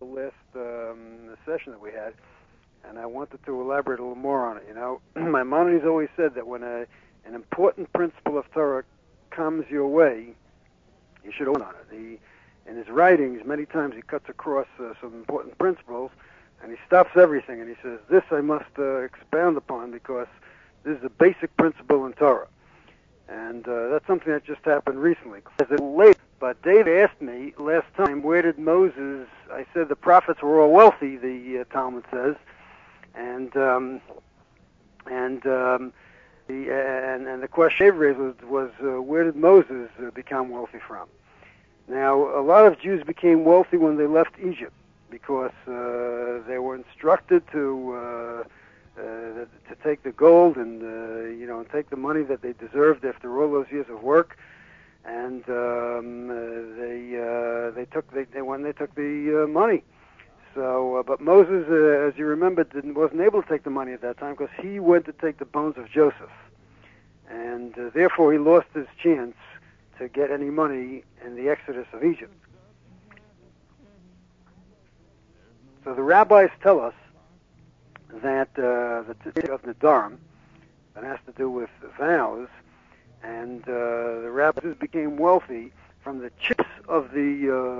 last session that we had, and I wanted to elaborate a little more on it. Maimonides always said that when an important principle of Torah comes your way, you should own on it. In his writings, many times he cuts across some important principles, and he stops everything, and he says, this I must expound upon because this is a basic principle in Torah. And that's something that just happened recently. But Dave asked me last time, where did Moses, I said the prophets were all wealthy, the Talmud says, and the question Dave raised was where did Moses become wealthy from? Now, a lot of Jews became wealthy when they left Egypt because they were instructed to take the gold and and take the money that they deserved after all those years of work, and they took the money. So, but Moses, as you remember, wasn't able to take the money at that time because he went to take the bones of Joseph, and therefore he lost his chance to get any money in the exodus of Egypt. So the rabbis tell us that the Torah of Nedarim, that has to do with vows, and the rabbis became wealthy from the chips of the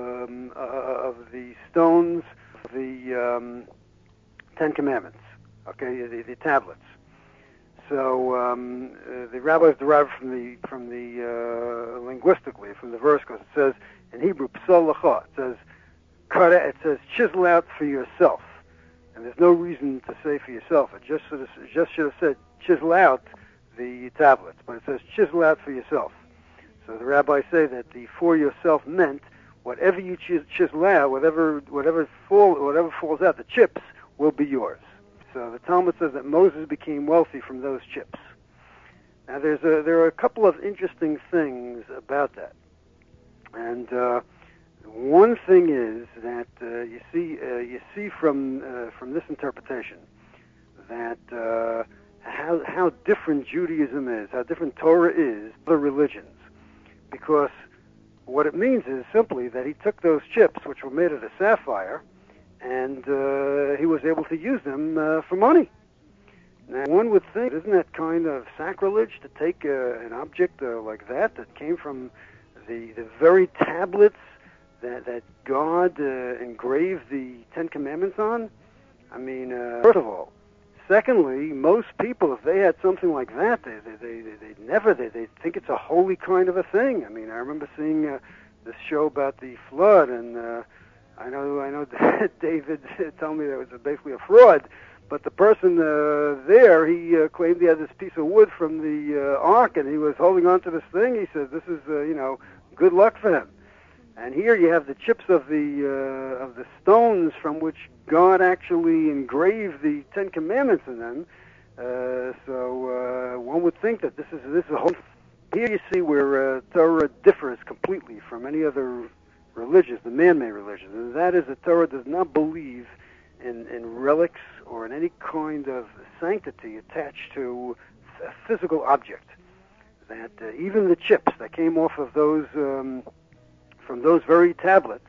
stones of the Ten Commandments, the tablets. So the rabbis derived from the linguistically from the verse because it says in Hebrew psal lecha, it says chisel out for yourself. And there's no reason to say for yourself. It just should have said chisel out the tablets, but it says chisel out for yourself. So the rabbis say that the for yourself meant whatever you chisel out, whatever falls out, the chips will be yours. So the Talmud says that Moses became wealthy from those chips. Now there are a couple of interesting things about that, and one thing is that you see from this interpretation that how different Judaism is, how different Torah is from other religions, because what it means is simply that he took those chips, which were made of a sapphire, and he was able to use them for money. Now, one would think, isn't that kind of sacrilege to take an object like that came from the very tablets that God engraved the Ten Commandments on? I mean, first of all. Secondly, most people, if they had something like that, they think it's a holy kind of a thing. I mean, I remember seeing this show about the flood, and I know David told me that it was basically a fraud, but the person there, he claimed he had this piece of wood from the ark, and he was holding on to this thing. He says, this is, good luck for him. And here you have the chips of the stones from which God actually engraved the Ten Commandments in them. So one would think that this is a whole. Here you see where Torah differs completely from any other religions, the man-made religions, and that is that Torah does not believe in relics or in any kind of sanctity attached to a physical object. That even the chips that came off of those. From those very tablets,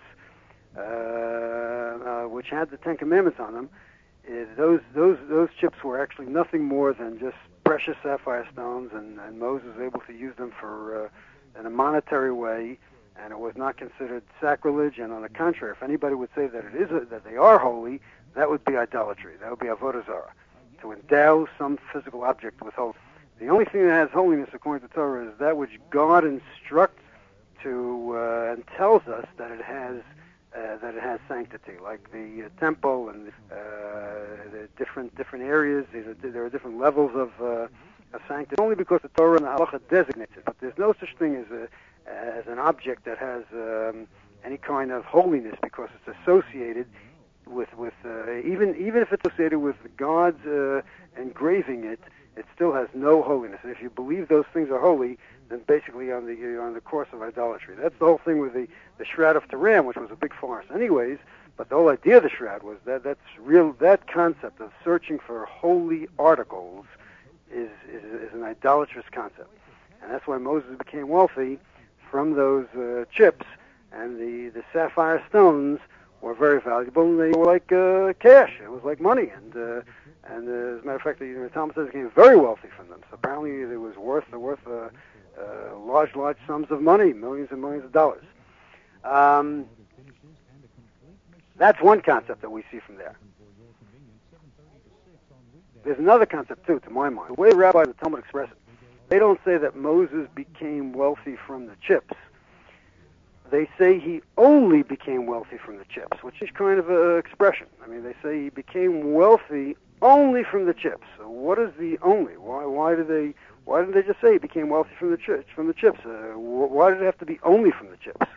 which had the Ten Commandments on them, those chips were actually nothing more than just precious sapphire stones, and Moses was able to use them for in a monetary way, and it was not considered sacrilege. And on the contrary, if anybody would say that that they are holy, that would be idolatry. That would be avodah zarah, to endow some physical object with holiness. The only thing that has holiness, according to Torah, is that which God instructs to and tells us that it has sanctity, like the temple and the different areas. There are different levels of sanctity. Only because the Torah and the Halacha designates it, but there's no such thing as an object that has any kind of holiness because it's associated with even if it's associated with God's engraving it. It still has no holiness, and if you believe those things are holy, then basically you're on the course of idolatry. That's the whole thing with the Shroud of Turin, which was a big farce anyways, but the whole idea of the Shroud was that concept of searching for holy articles is an idolatrous concept. And that's why Moses became wealthy from those chips, and the sapphire stones were very valuable, and they were like cash. It was like money, and as a matter of fact, the Talmud says they became very wealthy from them. So apparently, it was worth large sums of money, millions and millions of dollars. That's one concept that we see from there. There's another concept too, to my mind. The way the rabbis of the Talmud express it, they don't say that Moses became wealthy from the chips. They say he only became wealthy from the chips, which is kind of an expression. I mean, they say he became wealthy only from the chips. So what is the only? Why didn't they just say he became wealthy from the chips? Why did it have to be only from the chips?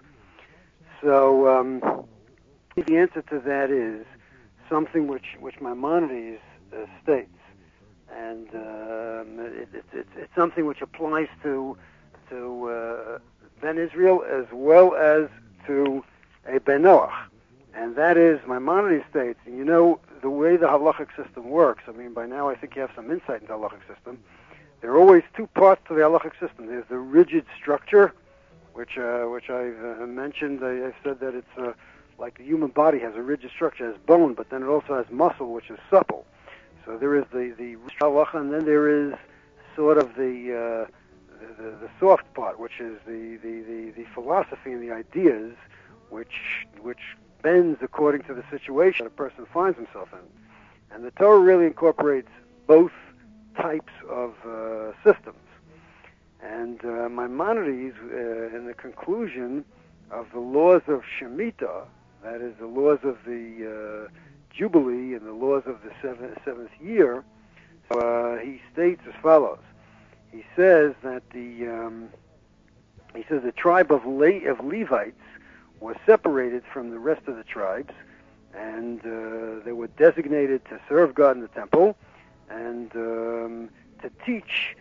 So the answer to that is something which Maimonides states, and it's something which applies to Ben Israel as well as to a Ben Noach, and that is Maimonides states, and you know the way the halachic system works. I mean, by now I think you have some insight into the halachic system. There are always two parts to the halachic system. There's the rigid structure, which I've mentioned. I've said that it's like the human body has a rigid structure, has bone, but then it also has muscle, which is supple. So there is the halacha, and then there is sort of the soft part, which is the philosophy and the ideas, which bends according to the situation a person finds himself in. And the Torah really incorporates both types of systems. And Maimonides, in the conclusion of the laws of Shemitah, that is the laws of the Jubilee and the laws of the seventh year, he states as follows. He says that the tribe of Levites was separated from the rest of the tribes, and they were designated to serve God in the temple and to teach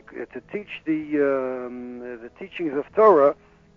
the teachings of Torah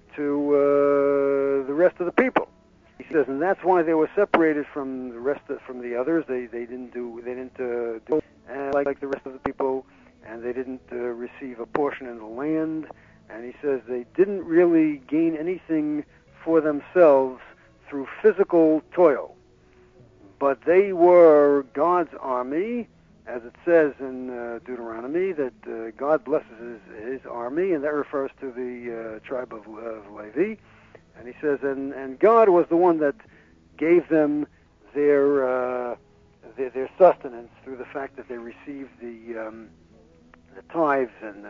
to the rest of the people. He says, and that's why they were separated from the others. They didn't do like the rest of the people, and they didn't receive a portion in the land. And he says they didn't really gain anything for themselves through physical toil, but they were God's army, as it says in Deuteronomy, that God blesses his army, and that refers to the tribe of Levi. And he says, and God was the one that gave them their sustenance through the fact that they received the tithes and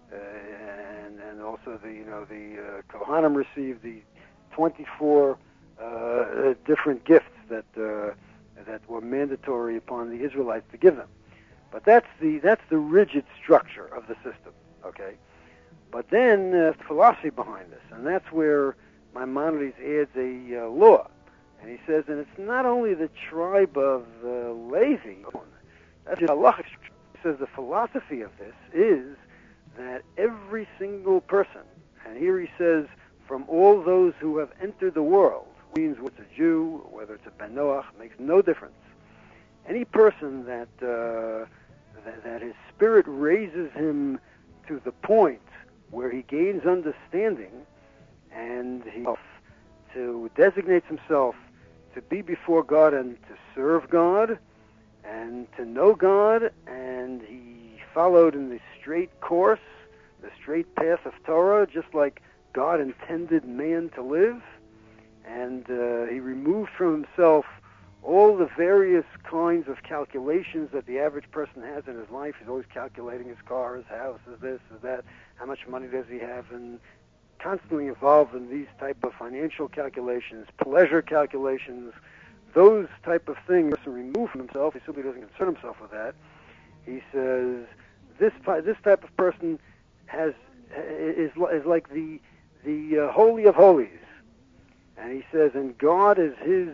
also the Kohanim received the 24 different gifts that were mandatory upon the Israelites to give them. But that's the rigid structure of the system, okay? But then philosophy behind this, and that's where Maimonides adds a law, and he says, and it's not only the tribe of Levi. That's the halachic structure. He says the philosophy of this is that every single person, and here he says, from all those who have entered the world, means whether it's a Jew, whether it's a Ben Noach, makes no difference. Any person that his spirit raises him to the point where he gains understanding and he to designates himself to be before God and to serve God and to know God, and he followed in the straight course, the straight path of Torah, just like God intended man to live, and he removed from himself all the various kinds of calculations that the average person has in his life. He's always calculating his car, his house, his this, his that, how much money does he have, and constantly involved in these type of financial calculations, pleasure calculations, those type of things. Removed from himself, he simply doesn't concern himself with that. He says this type of person is like the holy of holies, and he says, and God is his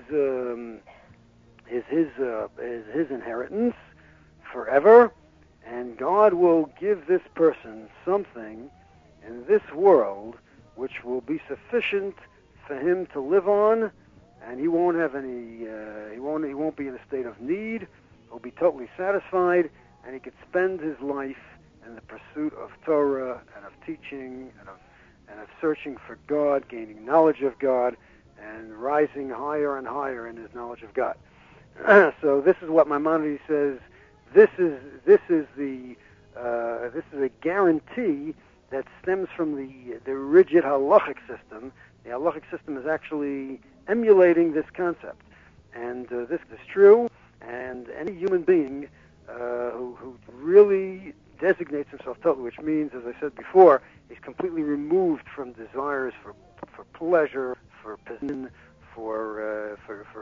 inheritance forever, and God will give this person something in this world which will be sufficient for him to live on, and he won't have any. He won't be in a state of need. He'll be totally satisfied, and he could spend his life in the pursuit of Torah and of teaching and of searching for God, gaining knowledge of God, and rising higher and higher in his knowledge of God. So this is what Maimonides says. This is a guarantee that stems from the rigid halachic system. The halachic system is actually emulating this concept, and this is true. And any human being who really designates himself totally, which means, as I said before, he's completely removed from desires for pleasure, for position, for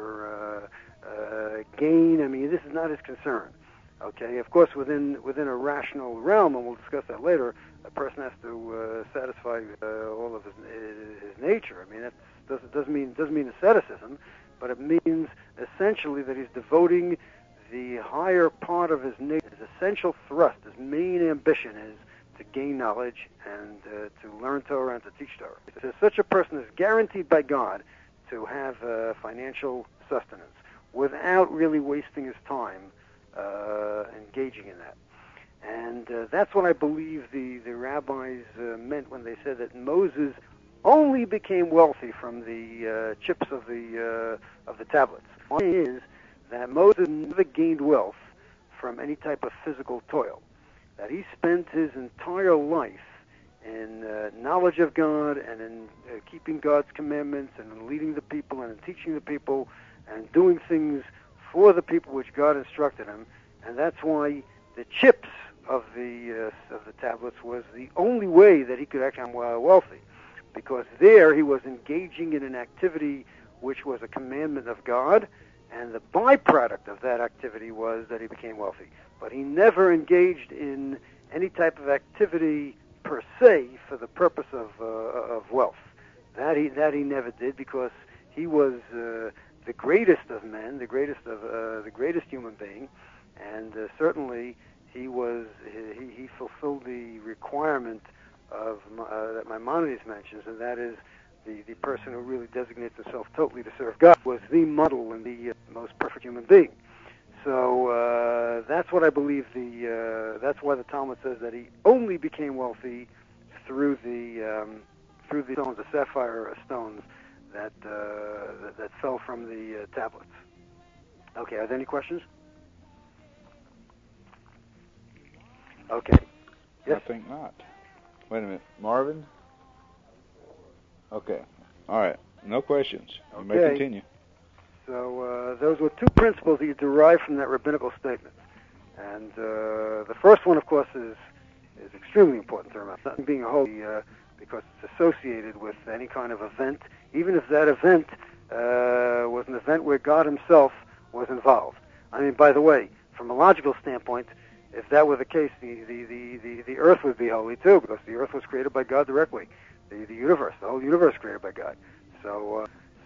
gain. I mean, this is not his concern. Okay, of course, within a rational realm, and we'll discuss that later, a person has to satisfy all of his nature. I mean, that doesn't mean asceticism, but it means essentially that he's devoting the higher part of his nature, his essential thrust, his main ambition is to gain knowledge and to learn Torah and to teach Torah. So such a person is guaranteed by God to have financial sustenance without really wasting his time engaging in that. And that's what I believe the rabbis meant when they said that Moses only became wealthy from the chips of the tablets. One is that Moses never gained wealth from any type of physical toil, that he spent his entire life in knowledge of God and in keeping God's commandments and in leading the people and in teaching the people and doing things for the people which God instructed him. And that's why the chips of the tablets was the only way that he could actually become wealthy, because there he was engaging in an activity which was a commandment of God, and the byproduct of that activity was that he became wealthy. But he never engaged in any type of activity per se for the purpose of wealth. That he never did, because he was the greatest of men, the greatest human being, and certainly he fulfilled the requirement of that Maimonides mentions, and that is the person who really designates himself totally to serve God was the model and the most perfect human being. So that's what I believe. That's why the Talmud says that he only became wealthy through the stones, the sapphire stones that fell from the tablets. Okay, are there any questions? Okay. Yes? I think not. Wait a minute. Marvin? Okay. All right. No questions. You may continue. So those were two principles that you derive from that rabbinical statement. And the first one, of course, is extremely important to remember. Not being holy because it's associated with any kind of event, even if that event was an event where God himself was involved. I mean, by the way, from a logical standpoint, if that were the case, the earth would be holy too, because the earth was created by God directly. The universe, the whole universe, created by God. So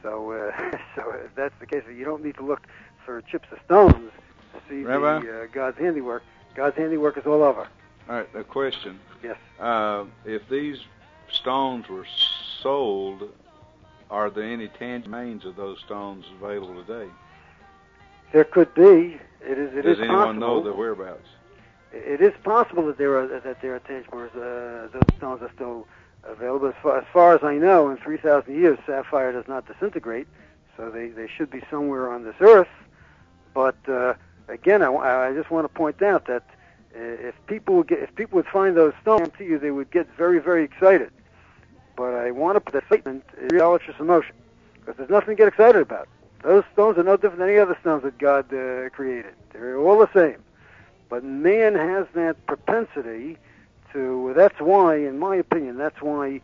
if that's the case, you don't need to look for chips of stones to see God's handiwork. God's handiwork is all over. All right, a question. Yes. If these stones were sold, are there any tangible remains of those stones available today? There could be. Does anyone know their whereabouts? It is possible that there are tangible. Those stones are still available. As far as I know, in 3,000 years, sapphire does not disintegrate, so they should be somewhere on this earth. But again, I just want to point out that if people would find those stones, I guarantee you they would get very, very excited. But I want to put that statement in idolatrous emotion, because there's nothing to get excited about. Those stones are no different than any other stones that God created. They're all the same. But man has that propensity to. That's why, in my opinion, that's why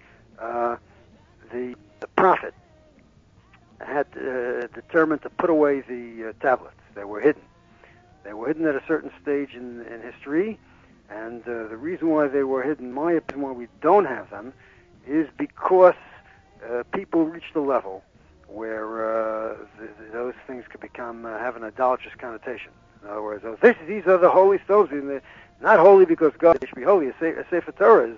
the prophet had determined to put away the tablets. They were hidden. They were hidden at a certain stage in history, and the reason why they were hidden, in my opinion, why we don't have them, is because people reached a level where those things could become have an idolatrous connotation. In other words, these are the holy stones. They're not holy because God should be holy. A Sefer Torah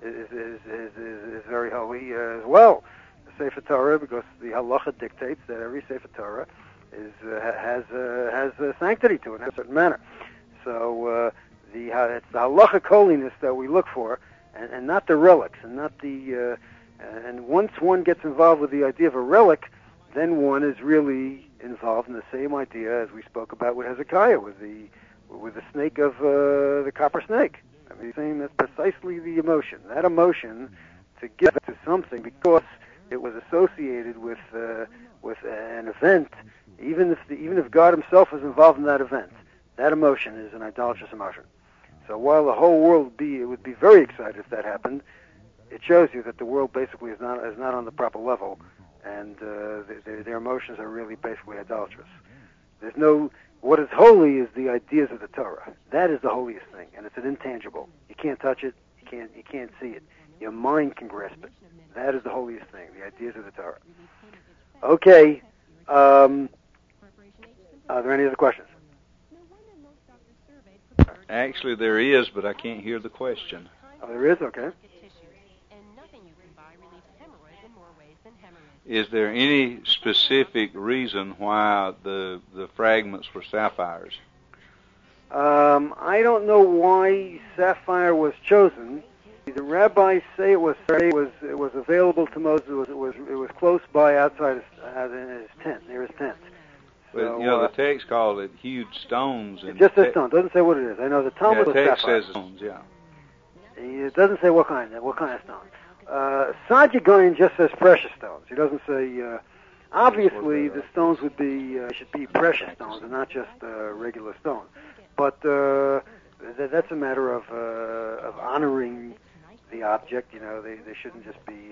is very holy as well. A Sefer Torah, because the halacha dictates that every Sefer Torah has a sanctity to it in a certain manner. So it's the halachic holiness that we look for, and not the relics, and not the. And once one gets involved with the idea of a relic, then one is really involved in the same idea as we spoke about with Hezekiah, with the snake of the copper snake. I mean, saying that's precisely the emotion. That emotion to give to something because it was associated with an event, even if God Himself is involved in that event, that emotion is an idolatrous emotion. So while the whole world would be very excited if that happened, it shows you that the world basically is not on the proper level, and their emotions are really basically idolatrous. What is holy is the ideas of the Torah. That is the holiest thing, and it's an intangible. You can't touch it. You can't see it. Your mind can grasp it. That is the holiest thing, the ideas of the Torah. Okay. Are there any other questions? Actually, there is, but I can't hear the question. Oh, there is? Okay. Is there any specific reason why the fragments were sapphires? I don't know why sapphire was chosen. The rabbis say it was available to Moses. It was close by outside his tent, near his tent. Well, so, the text called it huge stones. It just says stones. Doesn't say what it is. I know the Talmud was text sapphire. says stones. Yeah. It doesn't say what kind of stones. Saadia Gaon just says precious stones. He doesn't say. Obviously, the stones should be precious stones and not just regular stones. But that's a matter of honoring the object. They shouldn't just be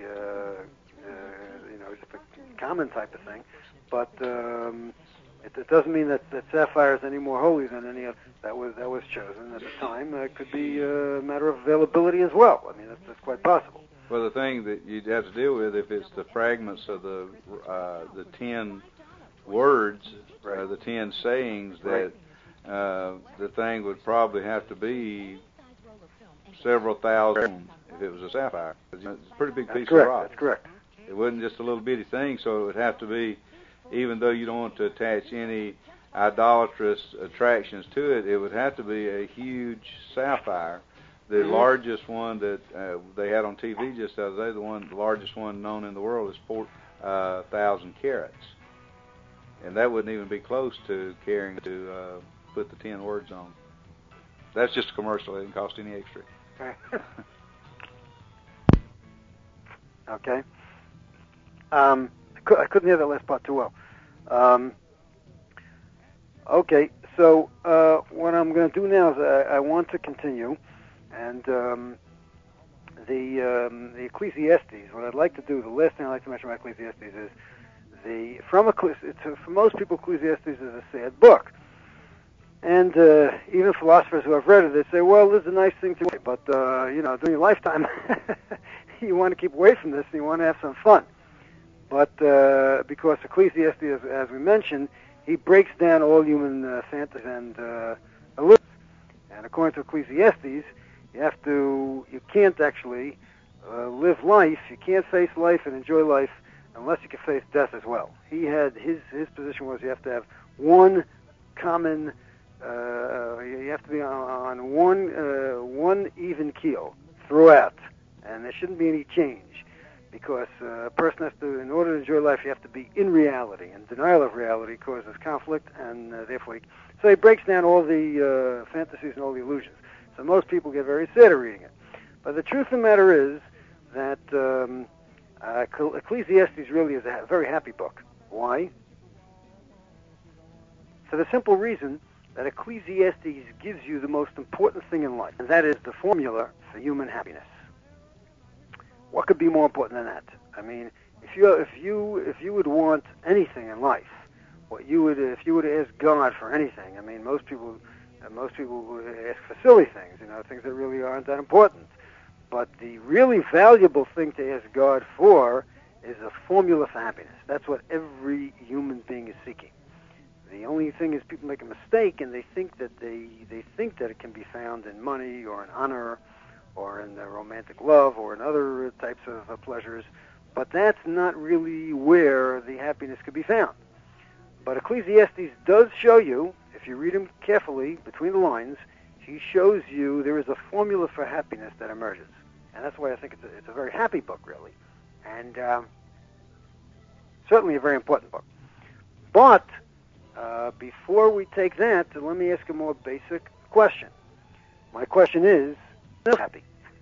just a common type of thing. But it doesn't mean that sapphire is any more holy than any other that was chosen at the time. It could be a matter of availability as well. I mean, that's quite possible. Well, the thing that you'd have to deal with, if it's the fragments of the 10 words, right. The 10 sayings, that the thing would probably have to be several thousand if it was a sapphire. It's a pretty big piece of rock. That's correct. It wasn't just a little bitty thing, so it would have to be, even though you don't want to attach any idolatrous attractions to it, it would have to be a huge sapphire. The largest one that they had on TV just the other day, the largest one known in the world is 4,000 carats. And that wouldn't even be close to carrying to put the 10 words on. That's just a commercial. It didn't cost any extra. Okay. I couldn't hear that last part too well. Okay, so what I'm going to do now is I want to continue, and the Ecclesiastes. What I'd like to do, the last thing I'd like to mention about Ecclesiastes is for most people, Ecclesiastes is a sad book. And even philosophers who have read it, they say, well, this is a nice thing to read, but, during your lifetime, you want to keep away from this, and you want to have some fun. But because Ecclesiastes, as we mentioned, he breaks down all human fantasies and illusions. And according to Ecclesiastes, you can't actually live life, you can't face life and enjoy life unless you can face death as well. His position was you have to have one common... you have to be on one even keel throughout, and there shouldn't be any change, because a person has to, in order to enjoy life, you have to be in reality, and denial of reality causes conflict, and therefore, so he breaks down all the fantasies and all the illusions. So most people get very sad at reading it. But the truth of the matter is that Ecclesiastes really is a very happy book. Why? For the simple reason that Ecclesiastes gives you the most important thing in life, and that is the formula for human happiness. What could be more important than that? I mean, if you would want anything in life, if you were to ask God for anything, I mean, most people ask for silly things, things that really aren't that important. But the really valuable thing to ask God for is a formula for happiness. That's what every human being is seeking. The only thing is people make a mistake, and they think that it can be found in money or in honor or in romantic love or in other types of pleasures, but that's not really where the happiness could be found. But Ecclesiastes does show you, if you read him carefully between the lines, he shows you there is a formula for happiness that emerges, and that's why I think it's a very happy book, really. And certainly a very important book. But before we take that, let me ask a more basic question. My question is, happy?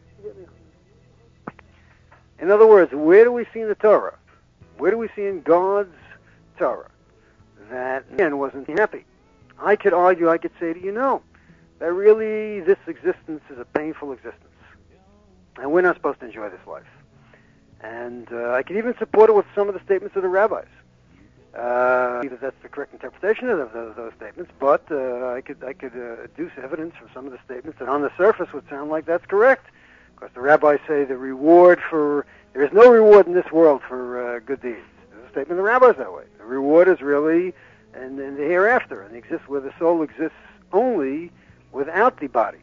In other words, where do we see in the Torah, where do we see in God's Torah that man wasn't happy? I could argue, I could say to you, no, that really this existence is a painful existence, and we're not supposed to enjoy this life. And I could even support it with some of the statements of the rabbis. Either that's the correct interpretation of those statements, but I could adduce evidence from some of the statements that on the surface would sound like that's correct. Of course, the rabbis say there is no reward in this world for good deeds. There's a statement of the rabbis that way. The reward is really in the hereafter, and exists where the soul exists only without the body.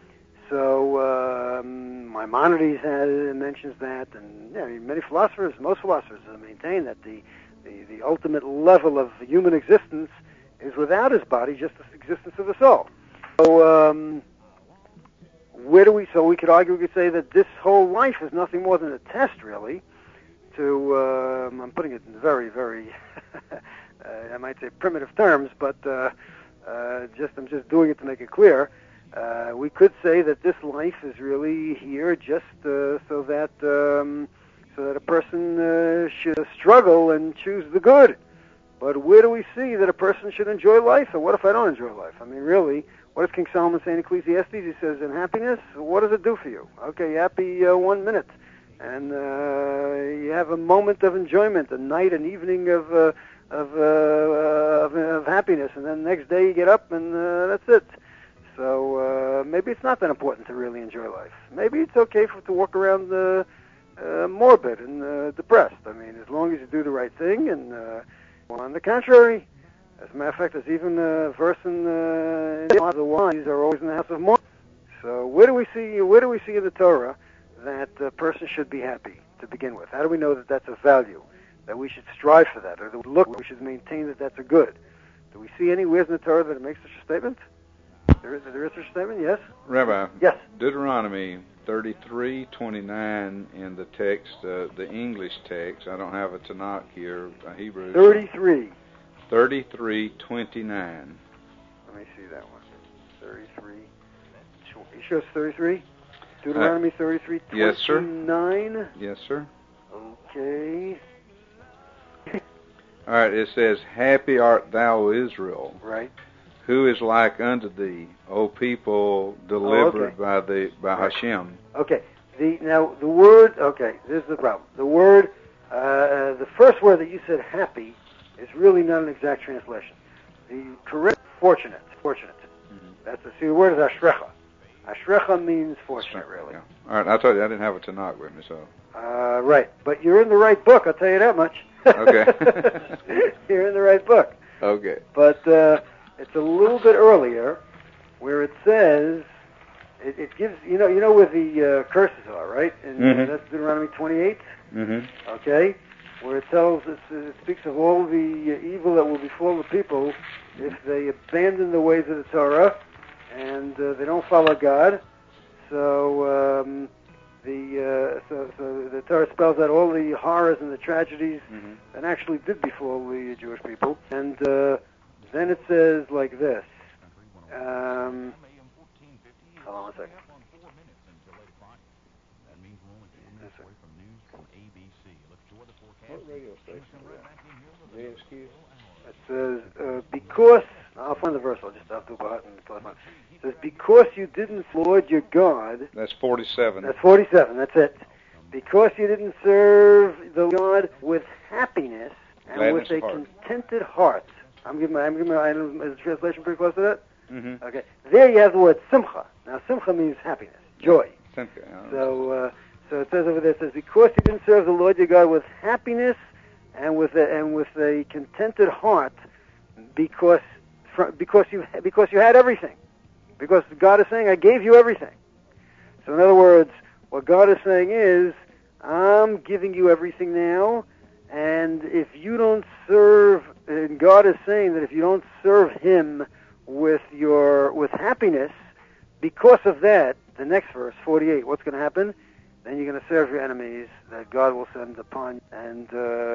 So Maimonides mentions that, and many philosophers, most philosophers, maintain that the ultimate level of human existence is without his body, just the existence of the soul. So we could argue, we could say that this whole life is nothing more than a test, really, to, I'm putting it in very, very, I might say primitive terms, but I'm just doing it to make it clear. We could say that this life is really here just so that a person should struggle and choose the good. But where do we see that a person should enjoy life? And what if I don't enjoy life? I mean, really, what does King Solomon say in Ecclesiastes? He says, in happiness, what does it do for you? Okay, you're happy 1 minute, and you have a moment of enjoyment, a night, an evening of happiness, and then the next day you get up and that's it. So maybe it's not that important to really enjoy life. Maybe it's okay to walk around morbid and depressed. I mean, as long as you do the right thing. And on the contrary, as a matter of fact, there's even a verse in the wise are always in the house of mourning. So where do we see in the Torah that a person should be happy to begin with? How do we know that that's a value, that we should strive for that, or that we should maintain that that's a good? Do we see anywhere in the Torah that it makes such a statement? There is such a statement, yes? Rabbi, yes. Deuteronomy 33:29 in the text, the English text. I don't have a Tanakh here, Hebrew. 33. 33:29. Let me see that one. 33. You sure it's 33? Deuteronomy 33:29. Yes, sir. Yes, sir. Okay. All right. It says, "Happy art thou, Israel." Right. Who is like unto thee, O people delivered by Hashem? Okay. Now the word. Okay. This is the problem. The word. The first word that you said, happy, is really not an exact translation. The correct, fortunate. Mm-hmm. The word is ashrecha. Ashrecha means fortunate, really. Yeah. All right. I told you I didn't have a Tanakh with me, so. Right. But you're in the right book. I'll tell you that much. Okay. You're in the right book. Okay. But it's a little bit earlier, where it says, it gives, you know where the curses are, right? And that's Deuteronomy 28. Mm-hmm. Okay, where it tells us, it speaks of all the evil that will befall the people if they abandon the ways of the Torah and they don't follow God. So the Torah spells out all the horrors and the tragedies that actually did befall the Jewish people. And then it says like this. Hold on one second. What radio station is that? It says, because, I'll find the verse, I'll do it. It says, because you didn't Lord your God. That's 47. That's 47, that's it. Because you didn't serve the God with happiness and Gladness with a contented heart. I'm giving my is the translation pretty close to that? Mm-hmm. Okay. There you have the word simcha. Now, simcha means happiness, joy. Simcha. So it says over there, it says, because you didn't serve the Lord your God with happiness and with a contented heart, because you had everything. Because God is saying, I gave you everything. So in other words, what God is saying is, I'm giving you everything now, and if you don't serve, and God is saying that if you don't serve Him with happiness, because of that, the next verse, 48, what's going to happen? Then you're going to serve your enemies that God will send upon you, and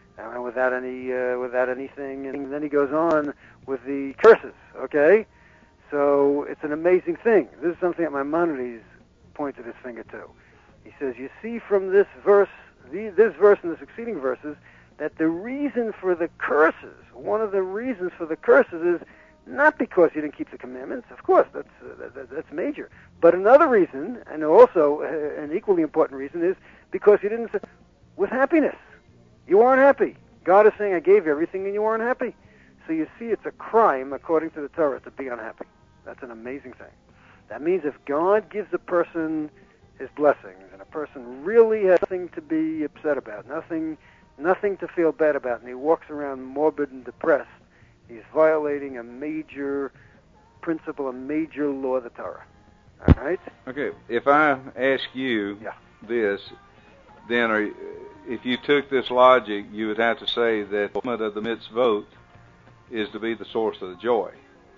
without anything. And then he goes on with the curses. Okay, so it's an amazing thing. This is something that Maimonides pointed his finger to. He says, you see from this verse, this verse and the succeeding verses, that the reason for the curses, one of the reasons for the curses is not because you didn't keep the commandments. Of course, that's major. But another reason, and also an equally important reason, is because you didn't, with happiness. You weren't happy. God is saying, I gave you everything and you weren't happy. So you see, it's a crime, according to the Torah, to be unhappy. That's an amazing thing. That means if God gives a person his blessings, and a person really has nothing to be upset about, nothing to feel bad about, and he walks around morbid and depressed, he's violating a major principle, a major law of the Torah. All right? Okay, if I ask you this, then if you took this logic, you would have to say that the fulfillment of the mitzvot is to be the source of the joy.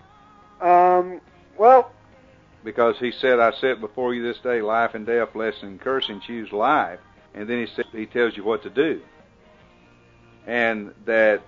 Well, because he said, I set before you this day life and death, blessing and cursing, choose life. And then he tells you what to do. And that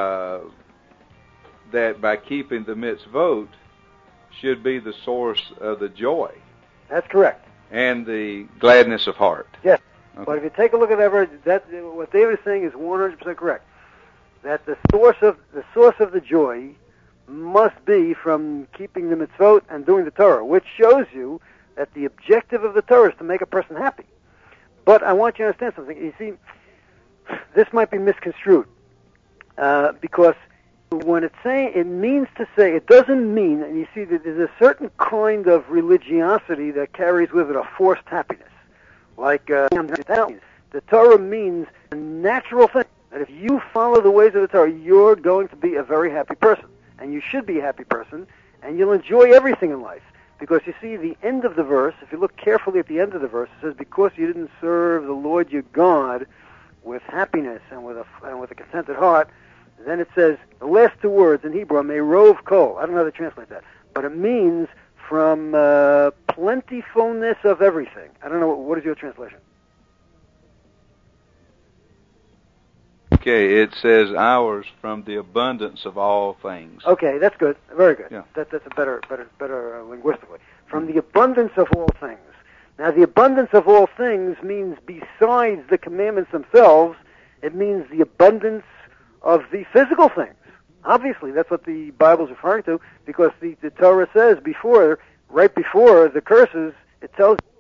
by keeping the mitzvot should be the source of the joy. That's correct. And the gladness of heart. Yes. Okay. But if you take a look at what David is saying is 100% correct. That the source of the joy must be from keeping the mitzvot and doing the Torah, which shows you that the objective of the Torah is to make a person happy. But I want you to understand something. You see, this might be misconstrued because when it's saying, it means to say, it doesn't mean, and you see that there's a certain kind of religiosity that carries with it a forced happiness. Like the Torah means a natural thing, that if you follow the ways of the Torah, you're going to be a very happy person. And you should be a happy person, and you'll enjoy everything in life. Because you see, the end of the verse, if you look carefully at the end of the verse, it says, because you didn't serve the Lord your God with happiness and with a contented heart, then it says, the last two words in Hebrew, merov kol. I don't know how to translate that. But it means from plentifulness of everything. I don't know, what is your translation? Okay, it says ours from the abundance of all things. Okay, that's good. Very good. Yeah. That's a better linguistically. From the abundance of all things. Now, the abundance of all things means besides the commandments themselves, it means the abundance of the physical things. Obviously, that's what the Bible is referring to, because the Torah says right before the curses, it tells